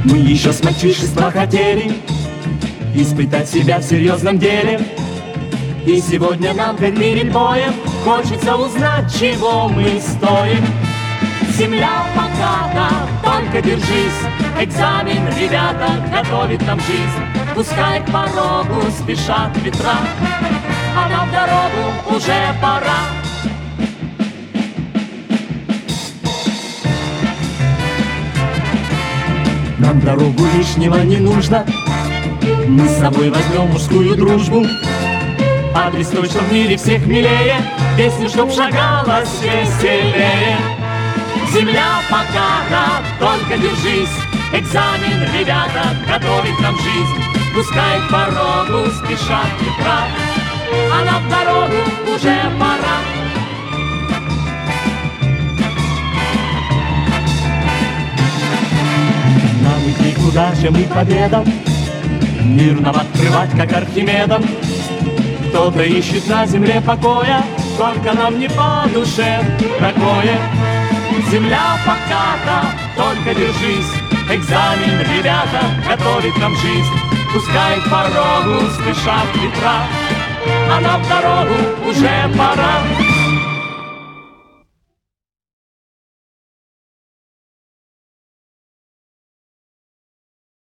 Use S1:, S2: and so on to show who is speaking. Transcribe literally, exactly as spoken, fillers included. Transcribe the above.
S1: Мы еще с мальчишества хотели испытать себя в серьезном деле. И сегодня нам перед боем хочется узнать, чего мы стоим. Земля поката, только держись. Экзамен, ребята, готовит нам жизнь. Пускай к порогу спешат ветра, а нам в дорогу уже пора. Нам дорогу лишнего не нужно. Мы с собой возьмем мужскую дружбу. Адрес точно в мире всех милее. Песню, чтоб шагалась веселее. Земля поката, только держись. Экзамен, ребята, готовит нам жизнь. Пускай к порогу спешат ветра, а нам в дорогу уже пора. Нам идти куда же мы победам, мир нам открывать, как Архимедом. Кто-то ищет на земле покоя, только нам не по душе такое. Земля поката, только держись. Экзамен, ребята, готовит нам жизнь. Пускай к порогу спешат ветра, а нам в дорогу уже пора.